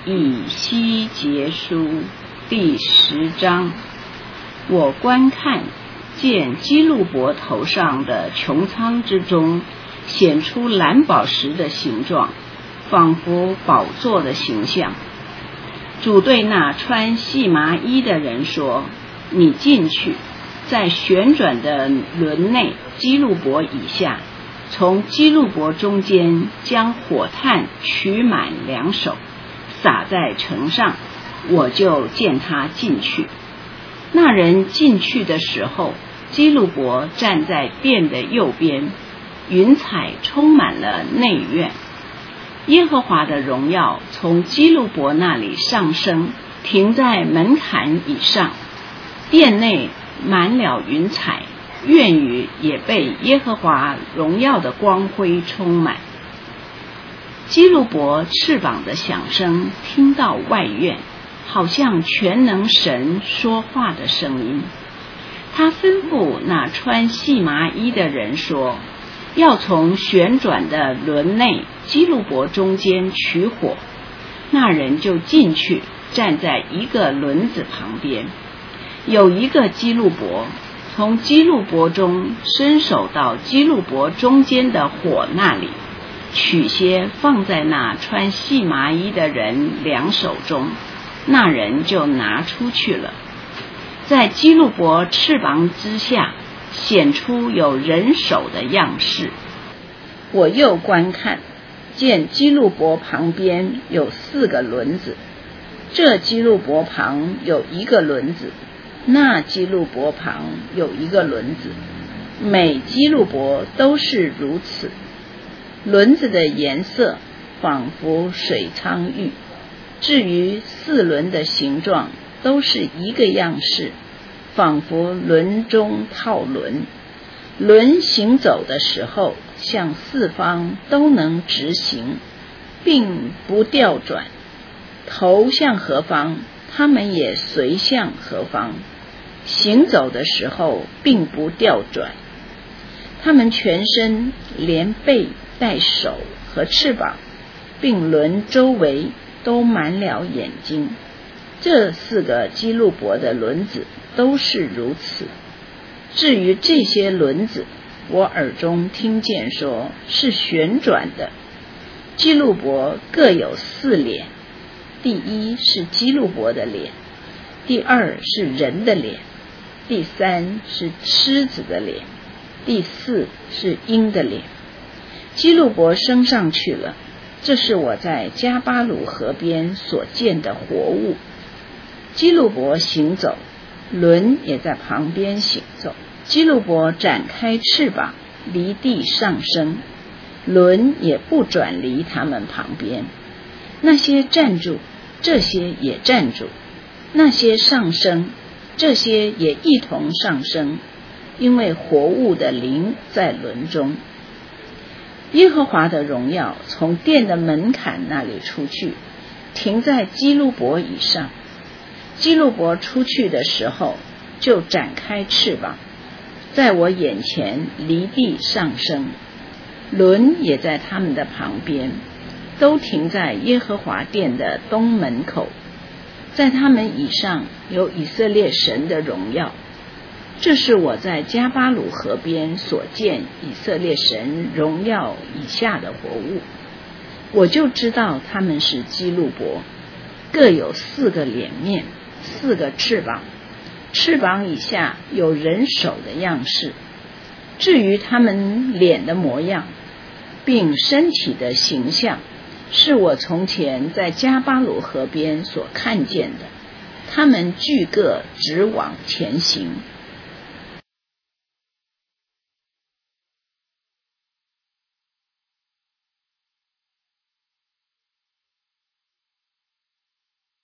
以西结书第10章。我观看，见基路伯头上的穹苍之中显出蓝宝石的形状，仿佛宝座的形象。主对那穿细麻衣的人说：你进去，在旋转的轮内基路伯以下，从基路伯中间将火炭取满2手，撒在城上，我就见他进去。那人进去的时候，基路伯站在殿的右边，云彩充满了内院。耶和华的荣耀从基路伯那里上升，停在门槛以上。殿内满了云彩，院宇也被耶和华荣耀的光辉充满。基路伯翅膀的响声听到外院，好像全能神说话的声音。他吩咐那穿细麻衣的人说：要从旋转的轮内基路伯中间取火。那人就进去，站在一个轮子旁边，有一个基路伯，从基路伯中伸手到基路伯中间的火那里，取些放在那穿细麻衣的人2手中，那人就拿出去了。在基路伯翅膀之下显出有人手的样式。我又观看，见基路伯旁边有4个轮子，这基路伯旁有1个轮子，那基路伯旁有1个轮子，每基路伯都是如此。轮子的颜色仿佛水苍玉，至于4轮的形状都是一个样式，仿佛轮中套轮。轮行走的时候，向4方都能直行，并不调转。头向何方，他们也随向何方。行走的时候并不调转。他们全身连背带手和翅膀，并轮周围都满了眼睛。这4个基路伯的轮子都是如此。至于这些轮子，我耳中听见说是旋转的。基路伯各有4脸，第1是基路伯的脸，第2是人的脸，第3是狮子的脸，第4是鹰的脸。基路伯升上去了，这是我在加巴鲁河边所见的活物。基路伯行走，轮也在旁边行走。基路伯展开翅膀，离地上升，轮也不转离他们旁边。那些站住，这些也站住；那些上升，这些也一同上升，因为活物的灵在轮中。耶和华的荣耀从殿的门槛那里出去，停在基路伯以上。基路伯出去的时候，就展开翅膀，在我眼前离地上升。轮也在他们的旁边，都停在耶和华殿的东门口。在他们以上有以色列神的荣耀。这是我在加巴鲁河边所见以色列神荣耀以下的活物。我就知道他们是基路伯，各有4个脸面，4个翅膀，翅膀以下有人手的样式。至于他们脸的模样，并身体的形象，是我从前在加巴鲁河边所看见的。他们俱各直往前行。